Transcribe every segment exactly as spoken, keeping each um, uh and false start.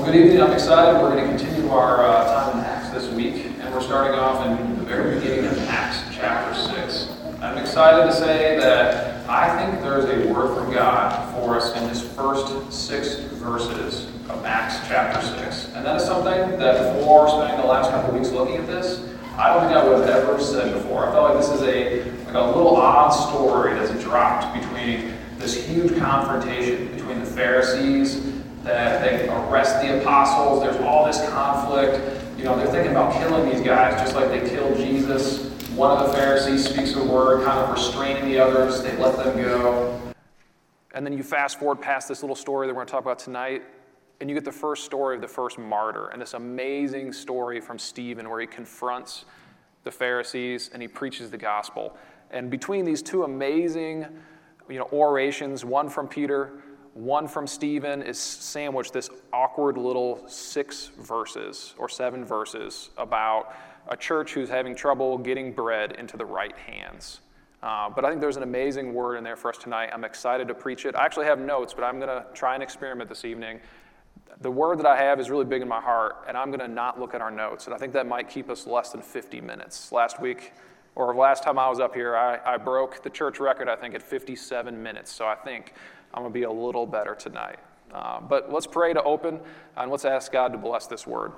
Well, good evening. I'm excited. We're going to continue our uh, time in Acts this week, and we're starting off in the very beginning of Acts chapter six. I'm excited to say that I think there's a word from God for us in this first six verses of Acts chapter six. And that is something that before spending the last couple of weeks looking at this, I don't think I would have ever said before. I felt like this is a, like a little odd story that's dropped between this huge confrontation between the Pharisees, that they arrest the apostles. There's all this conflict. You know, they're thinking about killing these guys just like they killed Jesus. One of the Pharisees speaks a word, kind of restraining the others. They let them go. And then you fast forward past this little story that we're going to talk about tonight, and you get the first story of the first martyr, and this amazing story from Stephen where he confronts the Pharisees and he preaches the gospel. And between these two amazing, you know, orations, one from Peter, one from Stephen, is sandwiched this awkward little six verses or seven verses about a church who's having trouble getting bread into the right hands. Uh, but I think there's an amazing word in there for us tonight. I'm excited to preach it. I actually have notes, but I'm going to try and experiment this evening. The word that I have is really big in my heart, and I'm going to not look at our notes. And I think that might keep us less than fifty minutes. Last week, or last time I was up here, I, I broke the church record, I think, at fifty-seven minutes. So I think I'm going to be a little better tonight. Uh, but let's pray to open, and let's ask God to bless this word.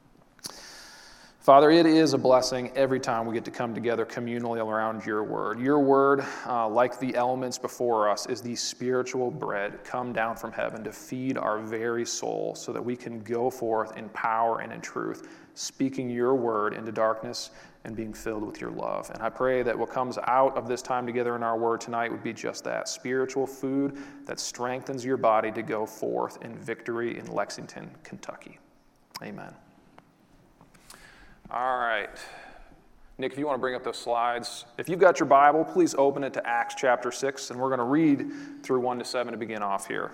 Father, it is a blessing every time we get to come together communally around your word. Your word, uh, like the elements before us, is the spiritual bread come down from heaven to feed our very soul so that we can go forth in power and in truth, speaking your word into darkness and being filled with your love. And I pray that what comes out of this time together in our word tonight would be just that, spiritual food that strengthens your body to go forth in victory in Lexington, Kentucky. Amen. All right. Nick, if you want to bring up those slides. If you've got your Bible, please open it to Acts chapter six, and we're going to read through one to seven to begin off here.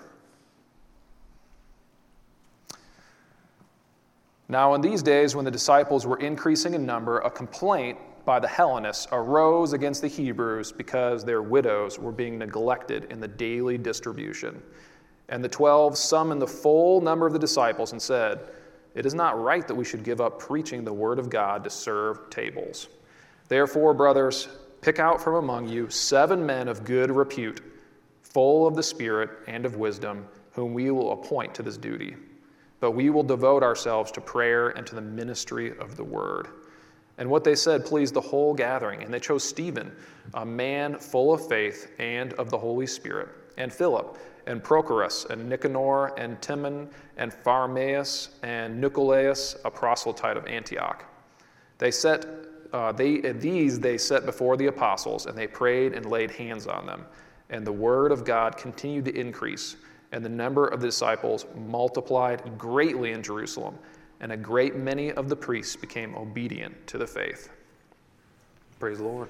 Now, in these days, when the disciples were increasing in number, a complaint by the Hellenists arose against the Hebrews because their widows were being neglected in the daily distribution. And the twelve summoned the full number of the disciples and said, "It is not right that we should give up preaching the word of God to serve tables. Therefore, brothers, pick out from among you seven men of good repute, full of the Spirit and of wisdom, whom we will appoint to this duty. But we will devote ourselves to prayer and to the ministry of the word." And what they said pleased the whole gathering, and they chose Stephen, a man full of faith and of the Holy Spirit, and Philip, and Prochorus, and Nicanor, and Timon, and Pharmaeus, and Nicolaus, a proselyte of Antioch. They set, uh, they these they set before the apostles, and they prayed and laid hands on them. And the word of God continued to increase, and the number of the disciples multiplied greatly in Jerusalem, and a great many of the priests became obedient to the faith. Praise the Lord.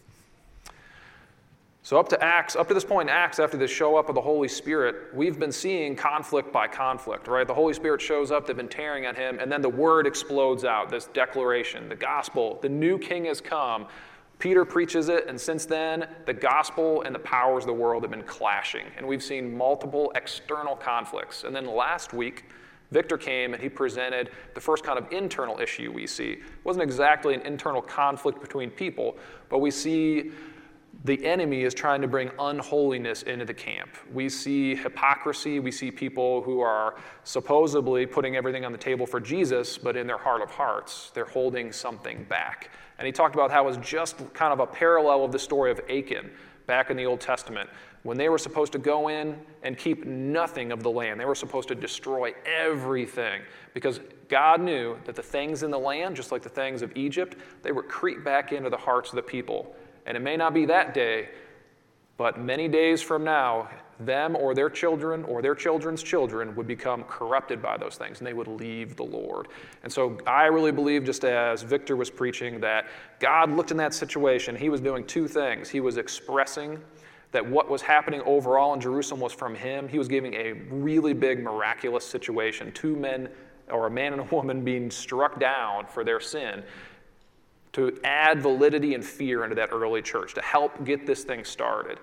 So up to Acts, up to this point in Acts, after the show up of the Holy Spirit, we've been seeing conflict by conflict, right? The Holy Spirit shows up, they've been tearing at him, and then the word explodes out, this declaration, the gospel, the new king has come. Peter preaches it, and since then, the gospel and the powers of the world have been clashing, and we've seen multiple external conflicts. And then last week, Victor came and he presented the first kind of internal issue we see. It wasn't exactly an internal conflict between people, but we see the enemy is trying to bring unholiness into the camp. We see hypocrisy. We see people who are supposedly putting everything on the table for Jesus, but in their heart of hearts, they're holding something back. And he talked about how it was just kind of a parallel of the story of Achan back in the Old Testament, when they were supposed to go in and keep nothing of the land. They were supposed to destroy everything because God knew that the things in the land, just like the things of Egypt, they would creep back into the hearts of the people. And it may not be that day, but many days from now, them or their children or their children's children would become corrupted by those things, and they would leave the Lord. And so I really believe, just as Victor was preaching, that God looked in that situation. He was doing two things. He was expressing that what was happening overall in Jerusalem was from him. He was giving a really big, miraculous situation. Two men, or a man and a woman, being struck down for their sin, to add validity and fear into that early church, to help get this thing started.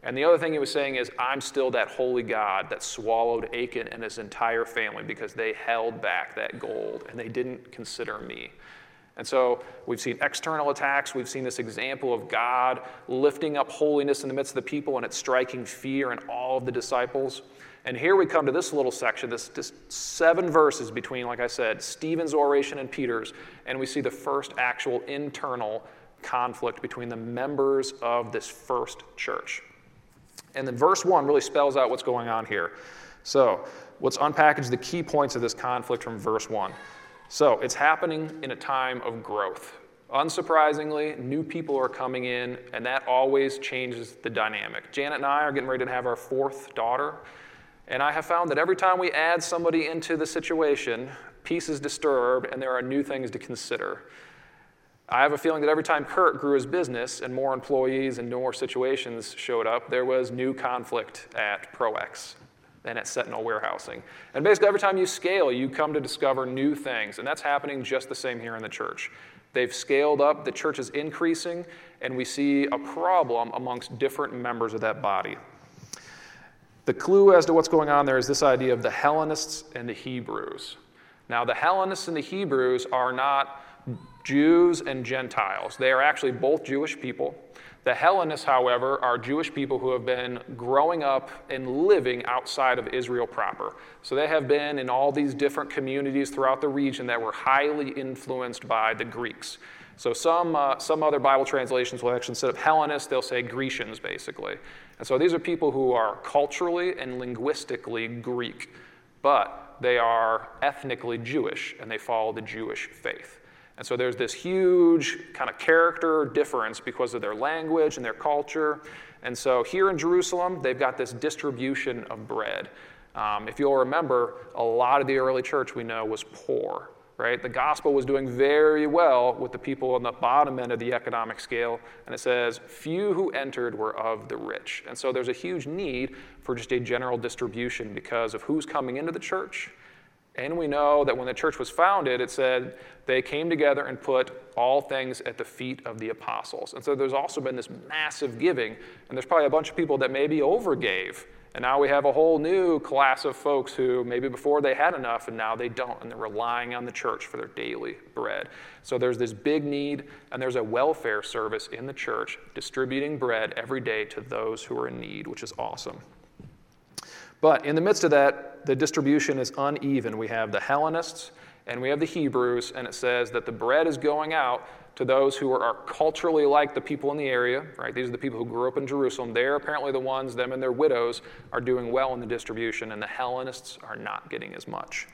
And the other thing he was saying is, I'm still that holy God that swallowed Achan and his entire family because they held back that gold and they didn't consider me. And so we've seen external attacks. We've seen this example of God lifting up holiness in the midst of the people, and it's striking fear in all of the disciples. And here we come to this little section, this, this seven verses between, like I said, Stephen's oration and Peter's, and we see the first actual internal conflict between the members of this first church. And then verse one really spells out what's going on here. So let's unpackage the key points of this conflict from verse one. So it's happening in a time of growth. Unsurprisingly, new people are coming in, and that always changes the dynamic. Janet and I are getting ready to have our fourth daughter, and I have found that every time we add somebody into the situation, peace is disturbed, and there are new things to consider. I have a feeling that every time Kurt grew his business and more employees and more situations showed up, there was new conflict at ProX and at Sentinel Warehousing. And basically every time you scale, you come to discover new things, and that's happening just the same here in the church. They've scaled up, the church is increasing, and we see a problem amongst different members of that body. The clue as to what's going on there is this idea of the Hellenists and the Hebrews. Now, the Hellenists and the Hebrews are not Jews and Gentiles. They are actually both Jewish people. The Hellenists, however, are Jewish people who have been growing up and living outside of Israel proper. So they have been in all these different communities throughout the region that were highly influenced by the Greeks. So some, uh, some other Bible translations will actually, instead of Hellenists, they'll say Grecians, basically. And so these are people who are culturally and linguistically Greek, but they are ethnically Jewish, and they follow the Jewish faith. And so there's this huge kind of character difference because of their language and their culture. And so here in Jerusalem, they've got this distribution of bread. Um, if you'll remember, a lot of the early church we know was poor, right? The gospel was doing very well with the people on the bottom end of the economic scale. And it says, few who entered were of the rich. And so there's a huge need for just a general distribution because of who's coming into the church. And we know that when the church was founded, it said they came together and put all things at the feet of the apostles. And so there's also been this massive giving, and there's probably a bunch of people that maybe overgave. And now we have a whole new class of folks who maybe before they had enough and now they don't, and they're relying on the church for their daily bread. So there's this big need, and there's a welfare service in the church distributing bread every day to those who are in need, which is awesome. But in the midst of that, the distribution is uneven. We have the Hellenists and we have the Hebrews, and it says that the bread is going out to those who are culturally like the people in the area, right? These are the people who grew up in Jerusalem. They're apparently the ones, them and their widows, are doing well in the distribution, and the Hellenists are not getting as much.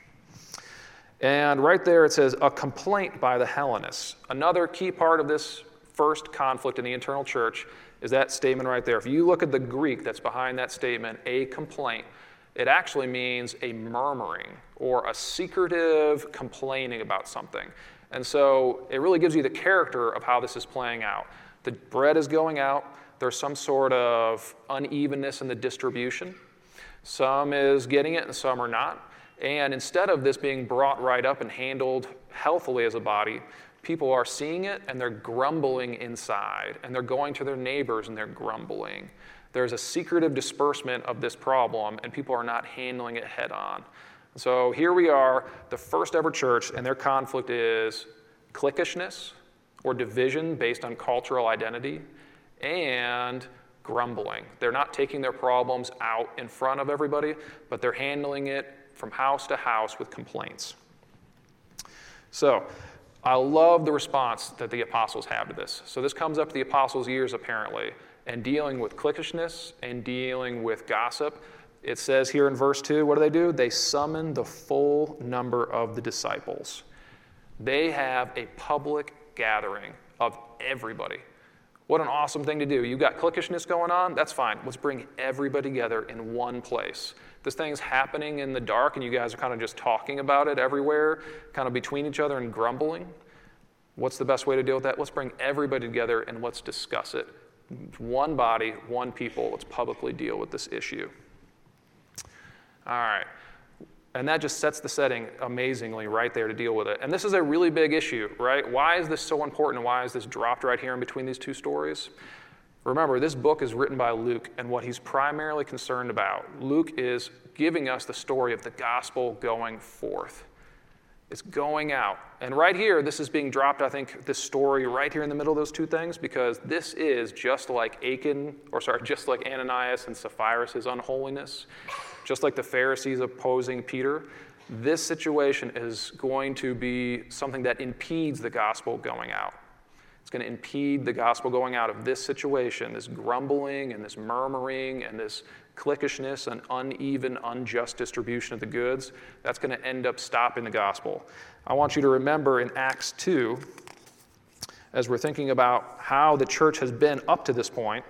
And right there it says, a complaint by the Hellenists. Another key part of this first conflict in the internal church is that statement right there. If you look at the Greek that's behind that statement, a complaint, it actually means a murmuring or a secretive complaining about something. And so it really gives you the character of how this is playing out. The bread is going out. There's some sort of unevenness in the distribution. Some is getting it and some are not. And instead of this being brought right up and handled healthily as a body, people are seeing it and they're grumbling inside. And they're going to their neighbors and they're grumbling. There's a secretive disbursement of this problem, and people are not handling it head on. So here we are, the first ever church, and their conflict is cliquishness or division based on cultural identity and grumbling. They're not taking their problems out in front of everybody, but they're handling it from house to house with complaints. So I love the response that the apostles have to this. So this comes up to the apostles' ears, apparently, and dealing with cliquishness and dealing with gossip. It says here in verse two, what do they do? They summon the full number of the disciples. They have a public gathering of everybody. What an awesome thing to do. You've got cliquishness going on, that's fine. Let's bring everybody together in one place. This thing's happening in the dark and you guys are kind of just talking about it everywhere, kind of between each other and grumbling. What's the best way to deal with that? Let's bring everybody together and let's discuss it. One body, one people, let's publicly deal with this issue. All right. And that just sets the setting amazingly right there to deal with it. And this is a really big issue, right? Why is this so important and why is this dropped right here in between these two stories? Remember, this book is written by Luke, and what he's primarily concerned about, Luke is giving us the story of the gospel going forth. It's going out. And right here, this is being dropped, I think, this story right here in the middle of those two things, because this is just like Achan, or sorry, just like Ananias and Sapphira, unholiness, just like the Pharisees opposing Peter. This situation is going to be something that impedes the gospel going out. It's going to impede the gospel going out of this situation, this grumbling and this murmuring and this cliquishness and uneven, unjust distribution of the goods. That's going to end up stopping the gospel. I want you to remember in Acts two, as we're thinking about how the church has been up to this point,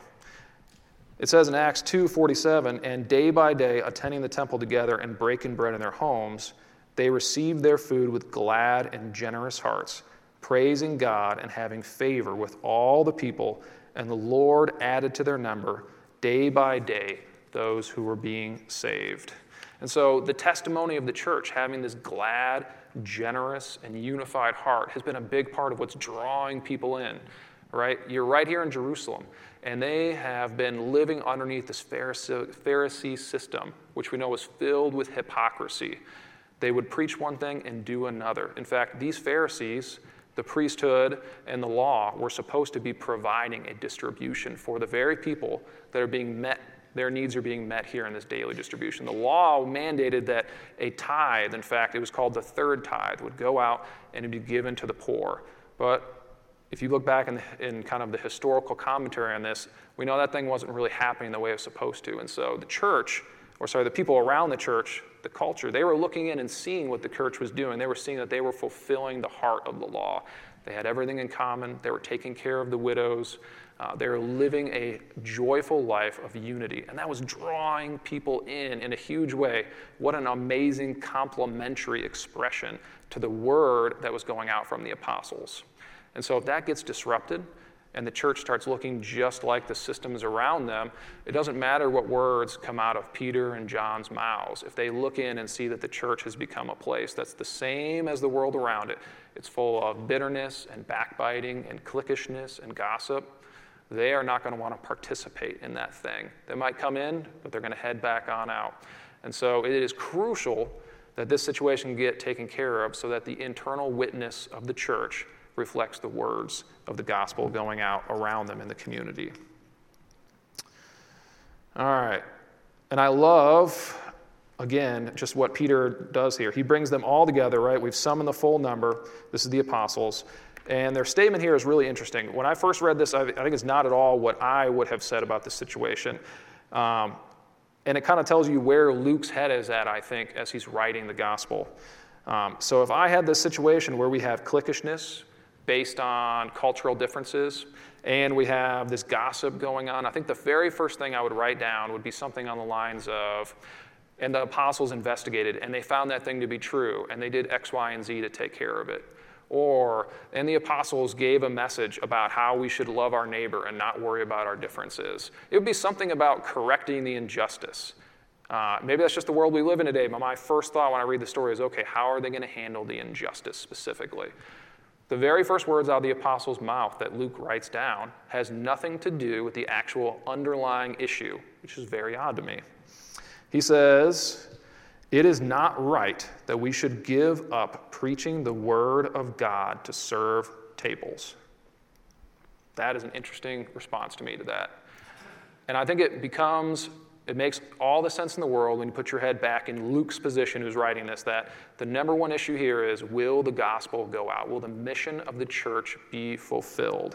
it says in Acts two forty-seven, and day by day, attending the temple together and breaking bread in their homes, they received their food with glad and generous hearts, praising God and having favor with all the people, and the Lord added to their number day by day those who were being saved. And so the testimony of the church, having this glad, generous, and unified heart, has been a big part of what's drawing people in, right? You're right here in Jerusalem, and they have been living underneath this Pharisee, Pharisee system, which we know was filled with hypocrisy. They would preach one thing and do another. In fact, these Pharisees, the priesthood and the law, were supposed to be providing a distribution for the very people that are being met, their needs are being met here in this daily distribution. The law mandated that a tithe, in fact, it was called the third tithe, would go out and be given to the poor. But if you look back in, the, in kind of the historical commentary on this, we know that thing wasn't really happening the way it was supposed to. And so the church, or sorry, the people around the church, the culture, they were looking in and seeing what the church was doing. They were seeing that they were fulfilling the heart of the law. They had everything in common. They were taking care of the widows. Uh, they were living a joyful life of unity. And that was drawing people in in a huge way. What an amazing complementary expression to the word that was going out from the apostles. And so if that gets disrupted, and the church starts looking just like the systems around them, it doesn't matter what words come out of Peter and John's mouths. If they look in and see that the church has become a place that's the same as the world around it, it's full of bitterness and backbiting and cliquishness and gossip, they are not going to want to participate in that thing. They might come in, but they're going to head back on out. And so it is crucial that this situation get taken care of so that the internal witness of the church reflects the words of the gospel going out around them in the community. All right. And I love, again, just what Peter does here. He brings them all together, right? We've summoned the full number. This is the apostles. And their statement here is really interesting. When I first read this, I think it's not at all what I would have said about this situation. Um, and it kind of tells you where Luke's head is at, I think, as he's writing the gospel. Um, so if I had this situation where we have cliquishness based on cultural differences, and we have this gossip going on, I think the very first thing I would write down would be something on the lines of, and the apostles investigated, and they found that thing to be true, and they did X, Y, and Z to take care of it. Or, and the apostles gave a message about how we should love our neighbor and not worry about our differences. It would be something about correcting the injustice. Uh, maybe that's just the world we live in today, but my first thought when I read the story is, okay, how are they going to handle the injustice specifically? The very first words out of the apostles' mouth that Luke writes down has nothing to do with the actual underlying issue, which is very odd to me. He says, "It is not right that we should give up preaching the word of God to serve tables." That is an interesting response to me to that. And I think it becomes, it makes all the sense in the world when you put your head back in Luke's position, who's writing this, that the number one issue here is, will the gospel go out? Will the mission of the church be fulfilled?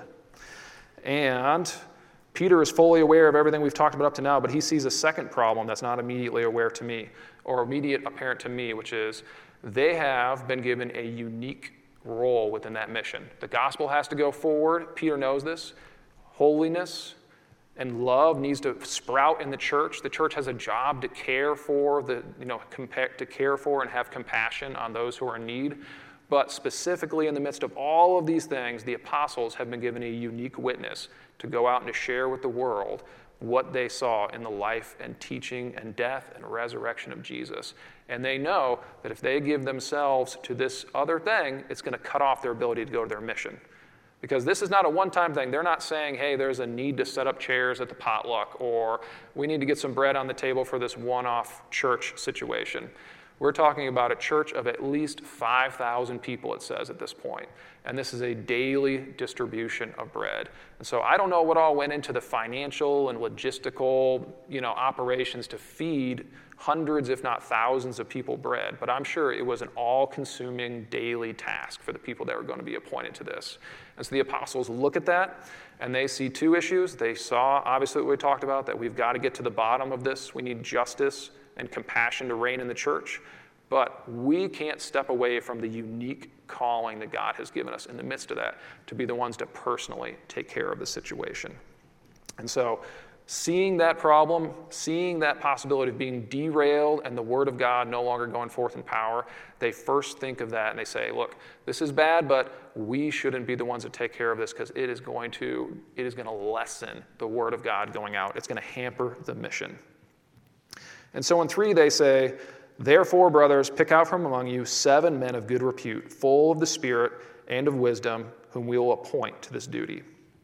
And Peter is fully aware of everything we've talked about up to now, but he sees a second problem that's not immediately aware to me, or immediate apparent to me, which is they have been given a unique role within that mission. The gospel has to go forward. Peter knows this. Holiness and love needs to sprout in the church. The church has a job to care for, the, you know, compa- to care for and have compassion on those who are in need. But specifically in the midst of all of these things, the apostles have been given a unique witness to go out and to share with the world what they saw in the life and teaching and death and resurrection of Jesus. And they know that if they give themselves to this other thing, it's going to cut off their ability to go to their mission. Because this is not a one-time thing. They're not saying, hey, there's a need to set up chairs at the potluck, or we need to get some bread on the table for this one-off church situation. We're talking about a church of at least five thousand people, it says at this point. And this is a daily distribution of bread. And so I don't know what all went into the financial and logistical, you know, operations to feed hundreds, if not thousands of people bread. But I'm sure it was an all-consuming daily task for the people that were going to be appointed to this. And so the apostles look at that, and they see two issues. They saw, obviously, what we talked about, that we've got to get to the bottom of this. We need justice and compassion to reign in the church. But we can't step away from the unique calling that God has given us in the midst of that, to be the ones to personally take care of the situation. And so seeing that problem, seeing that possibility of being derailed and the word of God no longer going forth in power, they first think of that and they say, look, this is bad, but we shouldn't be the ones that take care of this, because it is going to, it is going to lessen the word of God going out. It's going to hamper the mission. And so in three, they say, therefore, brothers, pick out from among you seven men of good repute, full of the Spirit and of wisdom, whom we will appoint to this duty.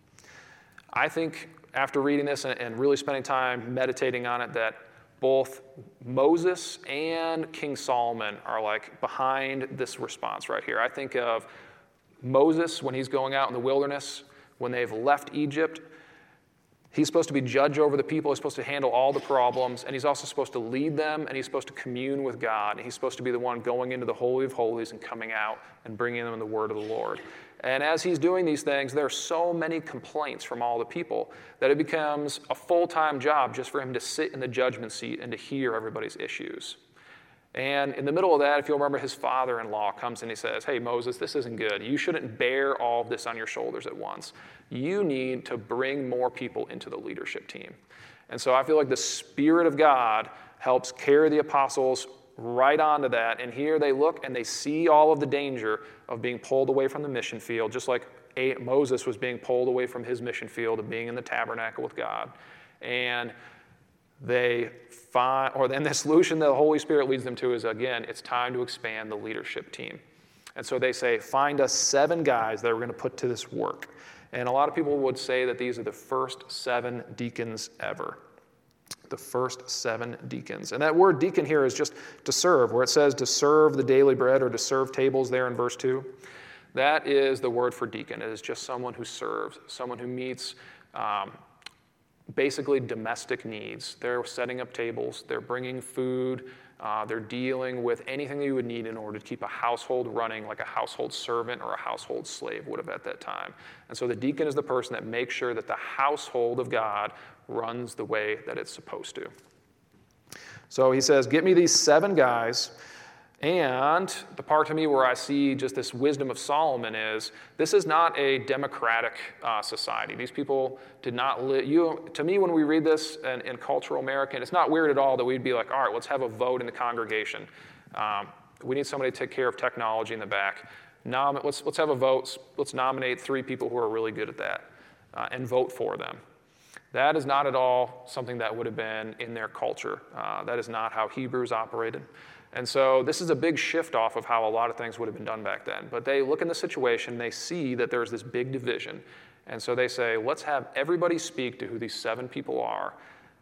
I think after reading this and really spending time meditating on it, that both Moses and King Solomon are like behind this response right here. I think of Moses when he's going out in the wilderness, when they've left Egypt. He's supposed to be judge over the people. He's supposed to handle all the problems, and he's also supposed to lead them, and he's supposed to commune with God. And he's supposed to be the one going into the Holy of Holies and coming out and bringing them the word of the Lord. And as he's doing these things, there are so many complaints from all the people that it becomes a full-time job just for him to sit in the judgment seat and to hear everybody's issues. And in the middle of that, if you'll remember, his father-in-law comes and he says, hey, Moses, this isn't good. You shouldn't bear all of this on your shoulders at once. You need to bring more people into the leadership team. And so I feel like the Spirit of God helps carry the apostles right onto that. And here they look and they see all of the danger of being pulled away from the mission field, just like Moses was being pulled away from his mission field of being in the tabernacle with God. And they find, or then the solution that the Holy Spirit leads them to is, again, it's time to expand the leadership team. And so they say, find us seven guys that we're going to put to this work. And a lot of people would say that these are the first seven deacons ever. The first seven deacons. And that word deacon here is just to serve, where it says to serve the daily bread or to serve tables there in verse two. That is the word for deacon. It is just someone who serves, someone who meets um, basically domestic needs. They're setting up tables, they're bringing food, uh, they're dealing with anything that you would need in order to keep a household running like a household servant or a household slave would have at that time. And so the deacon is the person that makes sure that the household of God runs the way that it's supposed to. So he says, get me these seven guys. And the part to me where I see just this wisdom of Solomon is, this is not a democratic uh, society. These people did not live, you, to me when we read this in, in cultural American, it's not weird at all that we'd be like, all right, let's have a vote in the congregation. Um, we need somebody to take care of technology in the back. Nom- let's, let's have a vote. Let's nominate three people who are really good at that uh, and vote for them. That is not at all something that would have been in their culture. Uh, that is not how Hebrews operated. And so this is a big shift off of how a lot of things would have been done back then. But they look in the situation, they see that there's this big division. And so they say, let's have everybody speak to who these seven people are.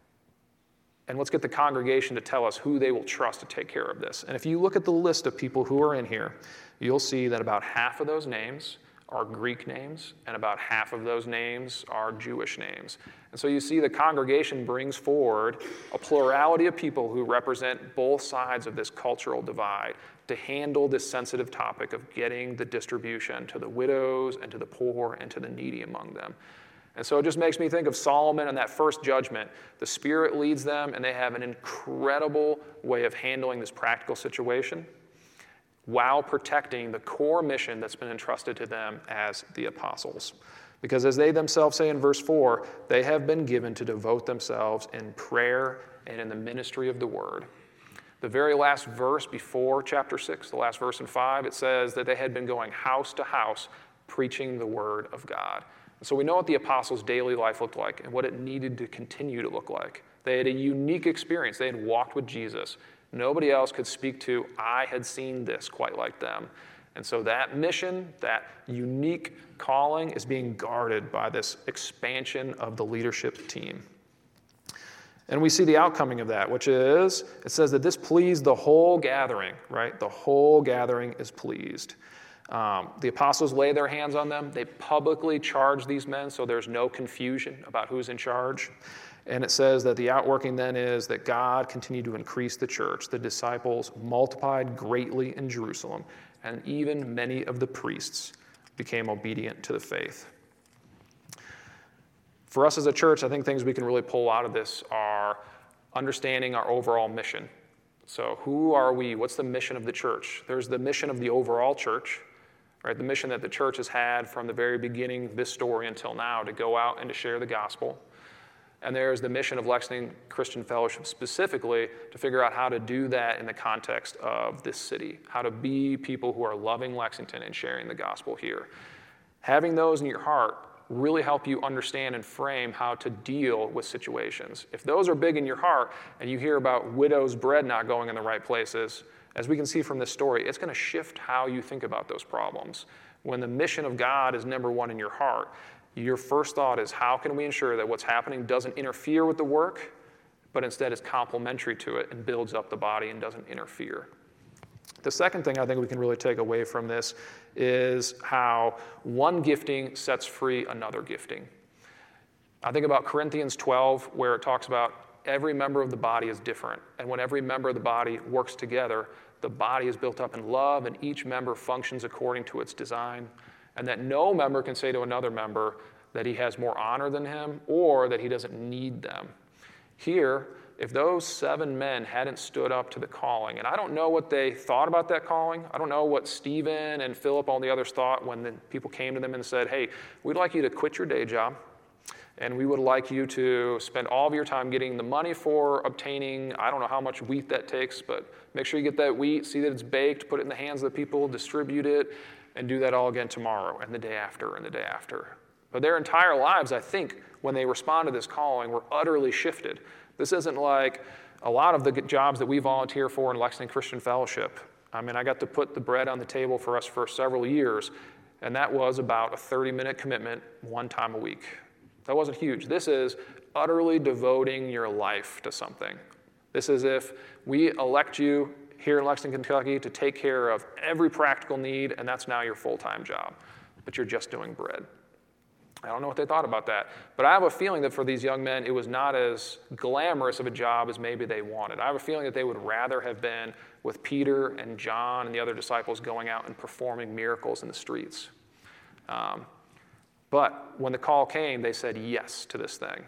And let's get the congregation to tell us who they will trust to take care of this. And if you look at the list of people who are in here, you'll see that about half of those names are Greek names, and about half of those names are Jewish names. And so you see the congregation brings forward a plurality of people who represent both sides of this cultural divide to handle this sensitive topic of getting the distribution to the widows and to the poor and to the needy among them. And so it just makes me think of Solomon and that first judgment. The Spirit leads them, and they have an incredible way of handling this practical situation while protecting the core mission that's been entrusted to them as the apostles. Because as they themselves say in verse four, they have been given to devote themselves in prayer and in the ministry of the word. The very last verse before chapter six, the last verse in five, it says that they had been going house to house preaching the word of God. And so we know what the apostles' daily life looked like and what it needed to continue to look like. They had a unique experience. They had walked with Jesus. Nobody else could speak to, I had seen this quite like them. And so that mission, that unique calling is being guarded by this expansion of the leadership team. And we see the outcoming of that, which is, it says that this pleased the whole gathering, right? The whole gathering is pleased. Um, the apostles lay their hands on them. They publicly charge these men, so there's no confusion about who's in charge. And it says that the outworking then is that God continued to increase the church. The disciples multiplied greatly in Jerusalem, and even many of the priests became obedient to the faith. For us as a church, I think things we can really pull out of this are understanding our overall mission. So who are we? What's the mission of the church? There's the mission of the overall church, right? The mission that the church has had from the very beginning of this story until now, to go out and to share the gospel. And there's the mission of Lexington Christian Fellowship specifically to figure out how to do that in the context of this city, how to be people who are loving Lexington and sharing the gospel here. Having those in your heart really help you understand and frame how to deal with situations. If those are big in your heart and you hear about widow's bread not going in the right places, as we can see from this story, it's going to shift how you think about those problems. When the mission of God is number one in your heart, your first thought is, how can we ensure that what's happening doesn't interfere with the work, but instead is complementary to it and builds up the body and doesn't interfere? The second thing I think we can really take away from this is how one gifting sets free another gifting. I think about Corinthians twelve, where it talks about every member of the body is different. And when every member of the body works together, the body is built up in love, and each member functions according to its design. And that no member can say to another member that he has more honor than him or that he doesn't need them. Here, if those seven men hadn't stood up to the calling, and I don't know what they thought about that calling. I don't know what Stephen and Philip, all the others, thought when the people came to them and said, hey, we'd like you to quit your day job, and we would like you to spend all of your time getting the money for obtaining, I don't know how much wheat that takes, but make sure you get that wheat, see that it's baked, put it in the hands of the people, distribute it, and do that all again tomorrow and the day after and the day after. But their entire lives, I think, when they respond to this calling, were utterly shifted. This isn't like a lot of the jobs that we volunteer for in Lexington Christian Fellowship. I mean, I got to put the bread on the table for us for several years, and that was about a thirty-minute commitment one time a week. That wasn't huge. This is utterly devoting your life to something. This is if we elect you here in Lexington, Kentucky, to take care of every practical need, and that's now your full-time job, but you're just doing bread. I don't know what they thought about that, but I have a feeling that for these young men, it was not as glamorous of a job as maybe they wanted. I have a feeling that they would rather have been with Peter and John and the other disciples going out and performing miracles in the streets. Um, but when the call came, they said yes to this thing.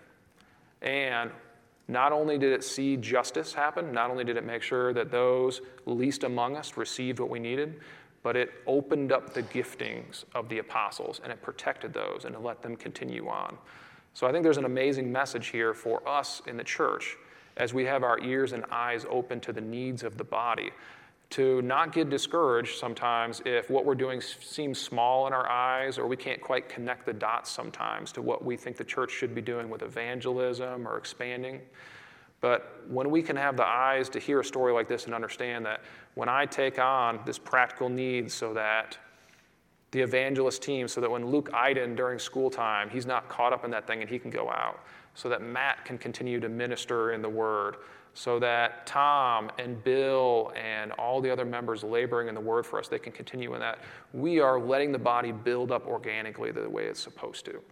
And not only did it see justice happen, not only did it make sure that those least among us received what we needed, but it opened up the giftings of the apostles, and it protected those, and it let them continue on. So I think there's an amazing message here for us in the church as we have our ears and eyes open to the needs of the body, to not get discouraged sometimes if what we're doing seems small in our eyes, or we can't quite connect the dots sometimes to what we think the church should be doing with evangelism or expanding. But when we can have the eyes to hear a story like this and understand that when I take on this practical need so that the evangelist team, so that when Luke Iden during school time, he's not caught up in that thing and he can go out, so that Matt can continue to minister in the word, so that Tom and Bill and all the other members laboring in the word for us, they can continue in that. We are letting the body build up organically the way it's supposed to.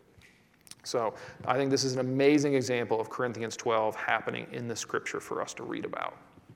So I think this is an amazing example of Corinthians twelve happening in the scripture for us to read about.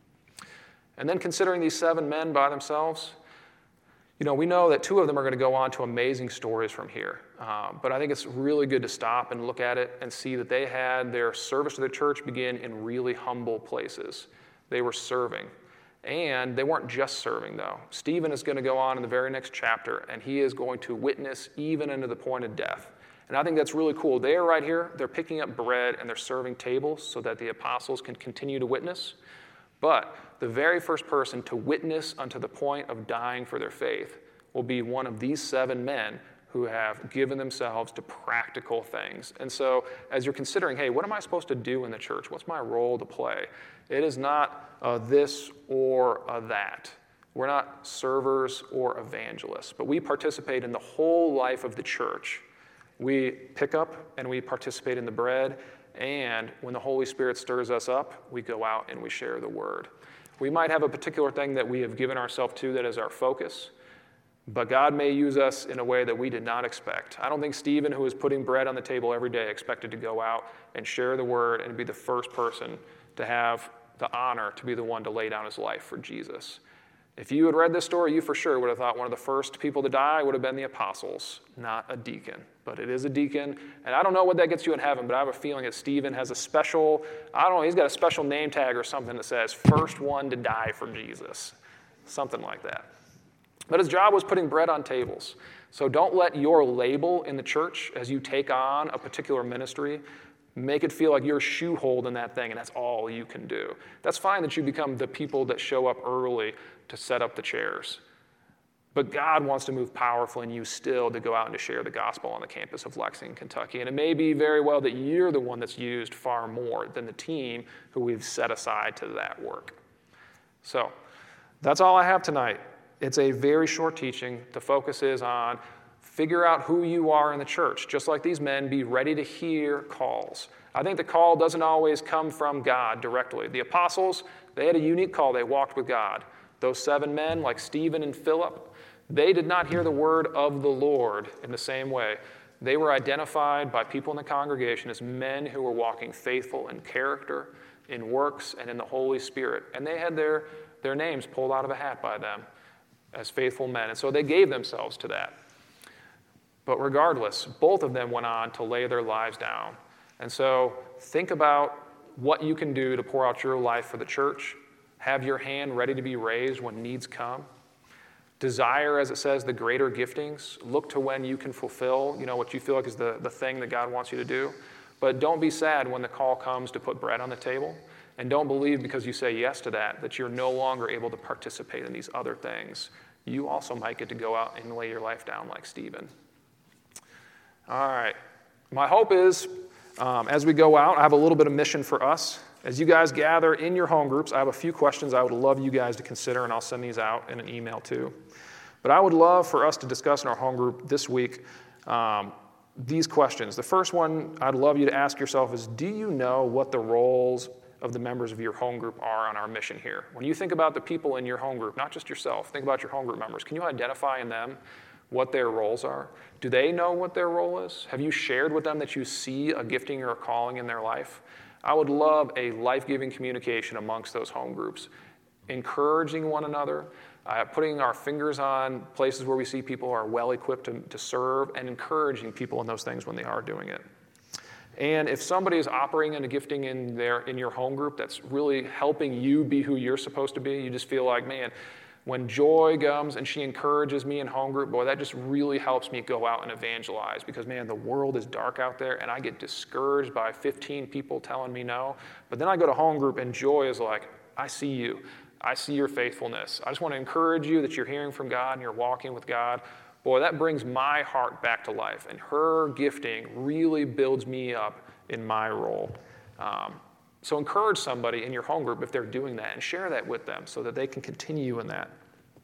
And then considering these seven men by themselves, you know, we know that two of them are going to go on to amazing stories from here. Um, but I think it's really good to stop and look at it and see that they had their service to the church begin in really humble places. They were serving. And they weren't just serving, though. Stephen is going to go on in the very next chapter, and he is going to witness even unto the point of death. And I think that's really cool. They are right here. They're picking up bread and they're serving tables so that the apostles can continue to witness. But the very first person to witness unto the point of dying for their faith will be one of these seven men who have given themselves to practical things. And so as you're considering, hey, what am I supposed to do in the church? What's my role to play? It is not uh, this or uh, that. We're not servers or evangelists, but we participate in the whole life of the church. We pick up and we participate in the bread, and when the Holy Spirit stirs us up, we go out and we share the word. We might have a particular thing that we have given ourselves to that is our focus, but God may use us in a way that we did not expect. I don't think Stephen, who was putting bread on the table every day, expected to go out and share the word and be the first person to have the honor to be the one to lay down his life for Jesus. If you had read this story, you for sure would have thought one of the first people to die would have been the apostles, not a deacon. But it is a deacon, and I don't know what that gets you in heaven, but I have a feeling that Stephen has a special, I don't know, he's got a special name tag or something that says, first one to die for Jesus, something like that. But his job was putting bread on tables. So don't let your label in the church as you take on a particular ministry make it feel like you're shoeholed in that thing and that's all you can do. That's fine that you become the people that show up early to set up the chairs. But God wants to move powerfully in you still to go out and to share the gospel on the campus of Lexington, Kentucky. And it may be very well that you're the one that's used far more than the team who we've set aside to that work. So that's all I have tonight. It's a very short teaching. The focus is on figure out who you are in the church. Just like these men, be ready to hear calls. I think the call doesn't always come from God directly. The apostles, they had a unique call. They walked with God. Those seven men, like Stephen and Philip, they did not hear the word of the Lord in the same way. They were identified by people in the congregation as men who were walking faithful in character, in works, and in the Holy Spirit. And they had their, their names pulled out of a hat by them as faithful men. And so they gave themselves to that. But regardless, both of them went on to lay their lives down. And so think about what you can do to pour out your life for the church. Have your hand ready to be raised when needs come. Desire, as it says, the greater giftings. Look to when you can fulfill, you know, what you feel like is the, the thing that God wants you to do. But don't be sad when the call comes to put bread on the table. And don't believe because you say yes to that, that you're no longer able to participate in these other things. You also might get to go out and lay your life down like Stephen. All right. My hope is, um, as we go out, I have a little bit of mission for us. As you guys gather in your home groups, I have a few questions I would love you guys to consider, and I'll send these out in an email too. But I would love for us to discuss in our home group this week um, these questions. The first one I'd love you to ask yourself is, do you know what the roles of the members of your home group are on our mission here? When you think about the people in your home group, not just yourself, think about your home group members. Can you identify in them what their roles are? Do they know what their role is? Have you shared with them that you see a gifting or a calling in their life? I would love a life-giving communication amongst those home groups, encouraging one another, uh, putting our fingers on places where we see people are well-equipped to, to serve, and encouraging people in those things when they are doing it. And if somebody is operating in a gifting in their in your home group that's really helping you be who you're supposed to be, you just feel like, man, when Joy comes and she encourages me in home group, boy, that just really helps me go out and evangelize because, man, the world is dark out there and I get discouraged by fifteen people telling me no. But then I go to home group and Joy is like, I see you. I see your faithfulness. I just want to encourage you that you're hearing from God and you're walking with God. Boy, that brings my heart back to life. And her gifting really builds me up in my role. Um, So encourage somebody in your home group if they're doing that and share that with them so that they can continue in that.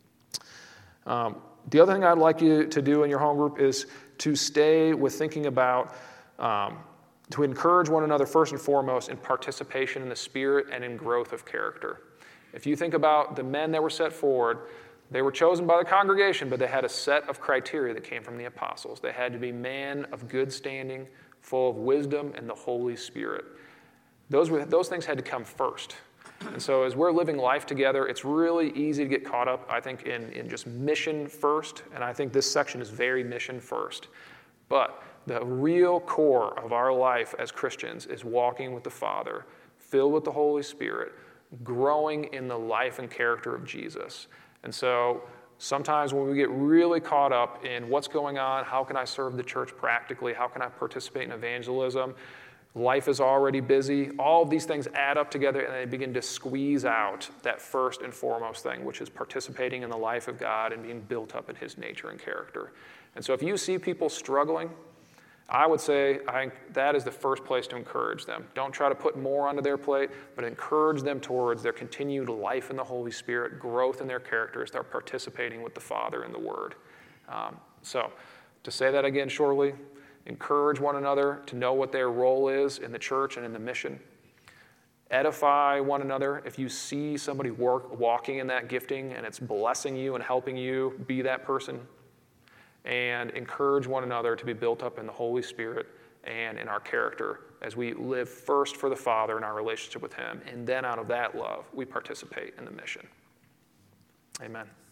Um, the other thing I'd like you to do in your home group is to stay with thinking about, um, to encourage one another first and foremost in participation in the Spirit and in growth of character. If you think about the men that were set forward, they were chosen by the congregation, but they had a set of criteria that came from the apostles. They had to be men of good standing, full of wisdom and the Holy Spirit. Those, were, those things had to come first. And so as we're living life together, it's really easy to get caught up, I think, in, in just mission first. And I think this section is very mission first. But the real core of our life as Christians is walking with the Father, filled with the Holy Spirit, growing in the life and character of Jesus. And so sometimes when we get really caught up in what's going on, how can I serve the church practically, how can I participate in evangelism, life is already busy. All of these things add up together and they begin to squeeze out that first and foremost thing, which is participating in the life of God and being built up in his nature and character. And so if you see people struggling, I would say I, that is the first place to encourage them. Don't try to put more onto their plate, but encourage them towards their continued life in the Holy Spirit, growth in their character as they're participating with the Father in the Word. Um, so, to say that again shortly, encourage one another to know what their role is in the church and in the mission. Edify one another. If you see somebody work, walking in that gifting and it's blessing you and helping you, be that person. And encourage one another to be built up in the Holy Spirit and in our character as we live first for the Father in our relationship with Him. And then out of that love, we participate in the mission. Amen.